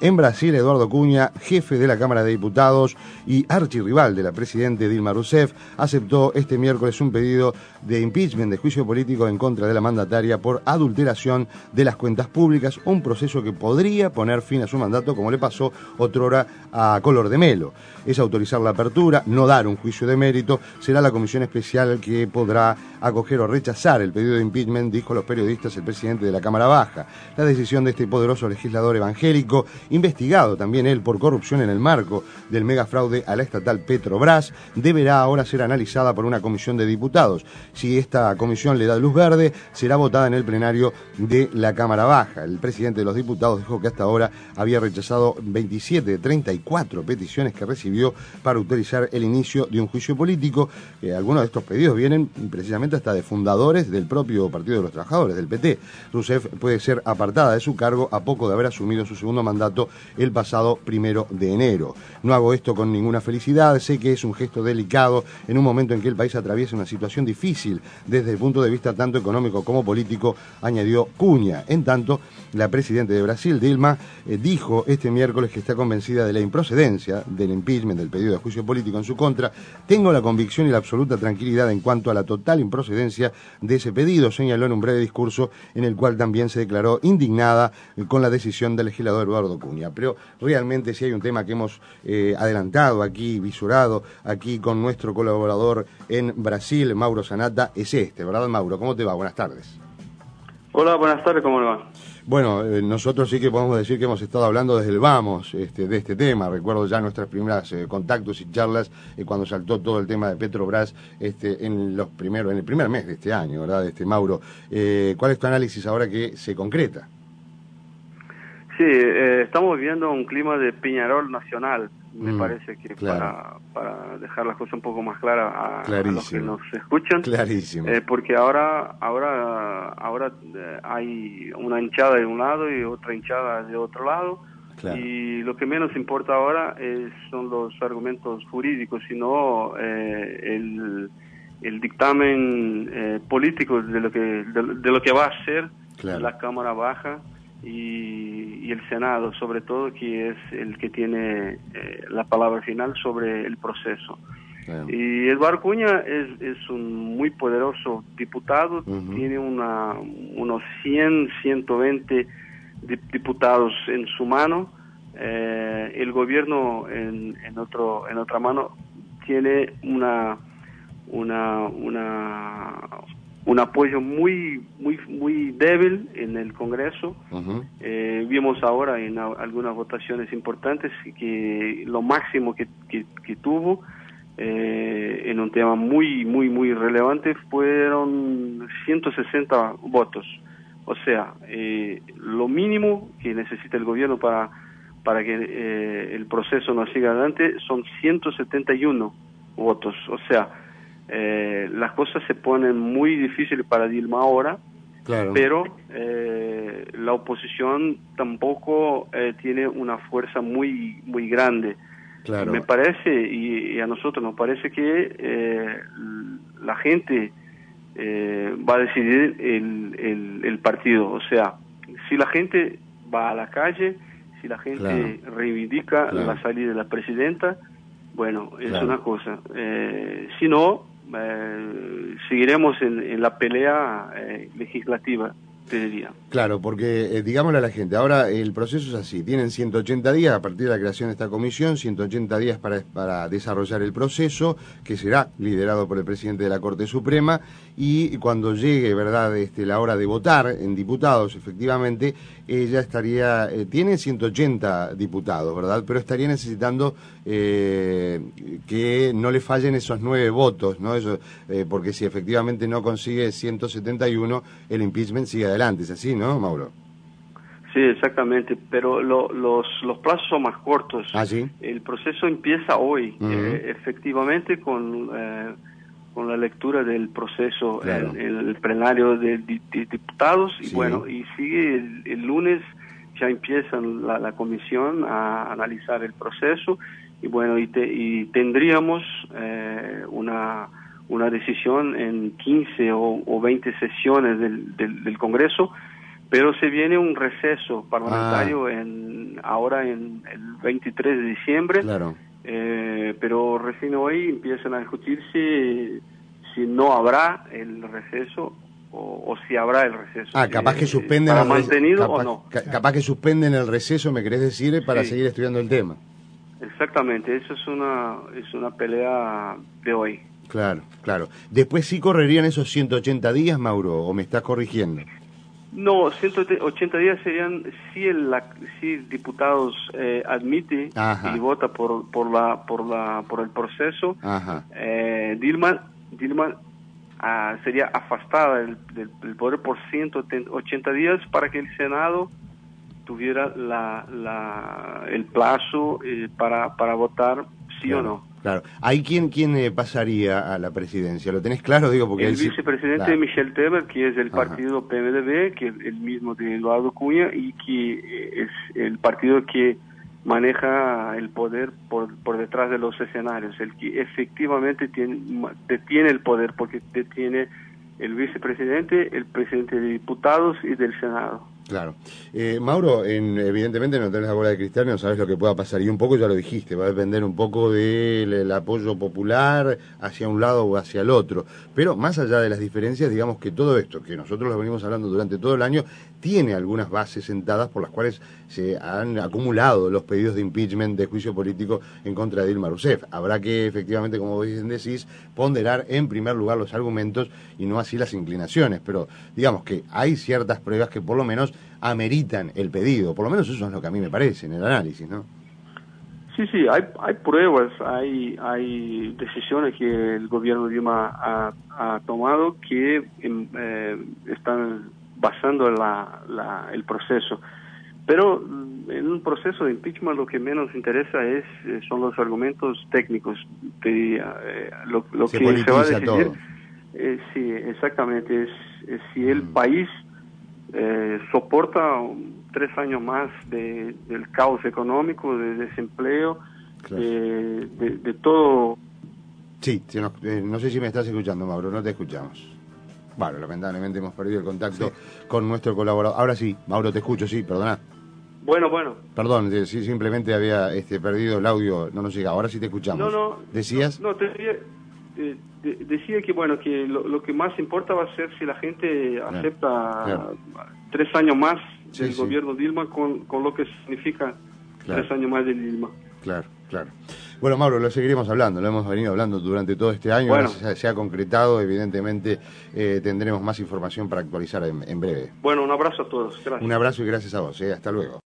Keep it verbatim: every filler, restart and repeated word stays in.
En Brasil, Eduardo Cunha, jefe de la Cámara de Diputados y archirrival de la presidenta Dilma Rousseff, aceptó este miércoles un pedido de impeachment, de juicio político en contra de la mandataria por adulteración de las cuentas públicas, un proceso que podría poner fin a su mandato, como le pasó otrora a Collor de Mello. Es autorizar la apertura, no dar un juicio de mérito. Será la comisión especial que podrá acoger o rechazar el pedido de impeachment, dijo a los periodistas el presidente de la Cámara Baja. La decisión de este poderoso legislador evangélico, investigado también él por corrupción en el marco del megafraude a la estatal Petrobras, deberá ahora ser analizada por una comisión de diputados. Si esta comisión le da luz verde, será votada en el plenario de la Cámara Baja. El presidente de los diputados dijo que hasta ahora había rechazado veintisiete de treinta y cuatro peticiones que recibió para autorizar el inicio de un juicio político. Eh, algunos de estos pedidos vienen precisamente hasta de fundadores del propio Partido de los Trabajadores, del P T. Rousseff puede ser apartada de su cargo a poco de haber asumido su segundo mandato el pasado primero de enero. No hago esto con ninguna felicidad, sé que es un gesto delicado en un momento en que el país atraviesa una situación difícil desde el punto de vista tanto económico como político, añadió Cunha. En tanto, la presidenta de Brasil, Dilma, eh, dijo este miércoles que está convencida de la improcedencia del impeachment, del pedido de juicio político en su contra. Tengo la convicción y la absoluta tranquilidad en cuanto a la total improcedencia de ese pedido, señaló en un breve discurso en el cual también se declaró indignada eh, con la decisión del legislador Eduardo Cunha. Pero realmente si hay un tema que hemos eh, adelantado aquí, visurado aquí con nuestro colaborador en Brasil, Mauro Zanata, es este, ¿verdad, Mauro? ¿Cómo te va? Buenas tardes. Hola, buenas tardes, ¿cómo le va? Bueno, eh, nosotros sí que podemos decir que hemos estado hablando desde el vamos este, de este tema. Recuerdo ya nuestras primeras eh, contactos y charlas eh, cuando saltó todo el tema de Petrobras este, en los primeros, en el primer mes de este año, ¿verdad, este Mauro? Eh, ¿Cuál es tu análisis ahora que se concreta? Sí, eh, estamos viviendo un clima de Peñarol nacional, me mm, parece que claro. para, para dejar las cosas un poco más claras a, a los que nos escuchan. Clarísimo. Eh, porque ahora ahora ahora eh, hay una hinchada de un lado y otra hinchada de otro lado. Claro. Y lo que menos importa ahora es, son los argumentos jurídicos, sino eh, el, el dictamen eh, político de lo que de, de lo que va a hacer claro. la Cámara Baja y, y el Senado, sobre todo, que es el que tiene eh, la palabra final sobre el proceso. Claro. Y Eduardo Cunha es, es un muy poderoso diputado, uh-huh. tiene una, unos cien, ciento veinte diputados en su mano, eh, el gobierno en, en otro en otra mano tiene una una una un apoyo muy muy muy débil en el Congreso. Uh-huh. Eh, vimos ahora en a, algunas votaciones importantes que lo máximo que, que, que tuvo eh, en un tema muy muy muy relevante fueron ciento sesenta votos. O sea, eh, lo mínimo que necesita el gobierno para para que eh, el proceso no siga adelante son ciento setenta y uno votos. O sea, eh, las cosas se ponen muy difíciles para Dilma ahora, claro. pero eh, la oposición tampoco eh, tiene una fuerza muy muy grande. Claro. Me parece, y, y a nosotros nos parece que eh, la gente eh, va a decidir el, el, el partido. O sea, si la gente va a la calle, si la gente claro. reivindica claro. la salida de la presidenta, bueno, es claro. una cosa. Eh, si no, eh, seguiremos en, en la pelea eh, legislativa, te diría. Claro, porque eh, digámosle a la gente, ahora el proceso es así, tienen ciento ochenta días a partir de la creación de esta comisión, ciento ochenta días para, para desarrollar el proceso, que será liderado por el presidente de la Corte Suprema, y cuando llegue, verdad, este, la hora de votar en diputados, efectivamente, ella estaría, eh, tiene ciento ochenta diputados, ¿verdad?, pero estaría necesitando eh, que no le fallen esos nueve votos, ¿no? Eso, eh, porque si efectivamente no consigue ciento setenta y uno, el impeachment sigue adelante, ¿es así, no, Mauro? Sí, exactamente, pero lo, los, los plazos son más cortos. ¿Ah, sí? El proceso empieza hoy, uh-huh. eh, efectivamente, con, eh, con la lectura del proceso claro. en, en el plenario de, de, de diputados, sí. y bueno, y sigue el, el lunes, ya empieza la, la comisión a analizar el proceso, y bueno, y, te, y tendríamos eh, una, una decisión en quince o, o veinte sesiones del, del, del Congreso, pero se viene un receso parlamentario ah. en ahora en el veintitrés de diciembre, claro. eh, pero recién hoy empiezan a discutirse si no habrá el receso o, o si habrá el receso. Ah, capaz si, que suspenden para el mantenido capaz, o no. Capaz que suspenden el receso, me querés decir, para sí. seguir estudiando el tema. Exactamente, eso es una es una pelea de hoy. Claro, claro. Después sí correrían esos ciento ochenta días, Mauro, o me estás corrigiendo. No, ciento ochenta días serían si el la, si diputados eh, admite Ajá. y vota por por la por la por el proceso. Ajá. Eh, Dilma Dilma ah, sería afastada del, del, del poder por ciento ochenta días para que el Senado tuviera la, la el plazo eh, para para votar sí claro. o no. Claro. ¿Hay quién, quién eh, pasaría a la presidencia? ¿Lo tenés claro? Digo, porque el él vicepresidente claro. Michel Temer, que es del Ajá. partido P M D B, que es el mismo de Eduardo Cunha, y que es el partido que maneja el poder por, por detrás de los escenarios, el que efectivamente tiene, detiene el poder, porque detiene el vicepresidente, el presidente de diputados y del Senado. Claro. Eh, Mauro, en, evidentemente no tenés la bola de cristal, no sabes lo que pueda pasar. Y un poco ya lo dijiste, va a depender un poco del el apoyo popular hacia un lado o hacia el otro. Pero más allá de las diferencias, digamos que todo esto, que nosotros lo venimos hablando durante todo el año, tiene algunas bases sentadas por las cuales se han acumulado los pedidos de impeachment, de juicio político en contra de Dilma Rousseff. Habrá que, efectivamente, como vos decís, ponderar en primer lugar los argumentos y no así las inclinaciones. Pero digamos que hay ciertas pruebas que por lo menos ameritan el pedido, por lo menos eso es lo que a mí me parece en el análisis, ¿no? Sí, sí, hay, hay pruebas, hay hay decisiones que el gobierno de Dilma ha, ha tomado que eh, están basando la, la, el proceso. Pero en un proceso de impeachment lo que menos interesa es son los argumentos técnicos. De, eh, lo lo se que se va a decidir, todo. Eh, sí, exactamente, es, es si el mm. país eh, soporta un, tres años más de, del caos económico, de desempleo, claro. de, de, de todo. Sí, no, eh, no sé si me estás escuchando, Mauro, no te escuchamos. Bueno, lamentablemente hemos perdido el contacto sí. con nuestro colaborador. Ahora sí, Mauro, te escucho, sí, perdona. Bueno, bueno. Perdón, sí, simplemente había este, perdido el audio, no nos llega. Ahora sí te escuchamos. No, no. ¿Decías? No, no te decía, eh, de, decía que, bueno, que lo, lo que más importa va a ser si la gente claro. acepta claro. tres años más sí, del sí. gobierno Dilma con, con lo que significa claro. tres años más de Dilma. Claro, claro. Bueno, Mauro, lo seguiremos hablando, lo hemos venido hablando durante todo este año, bueno. se, se ha concretado, evidentemente eh, tendremos más información para actualizar en, en breve. Bueno, un abrazo a todos, gracias. Un abrazo y gracias a vos, eh, hasta luego.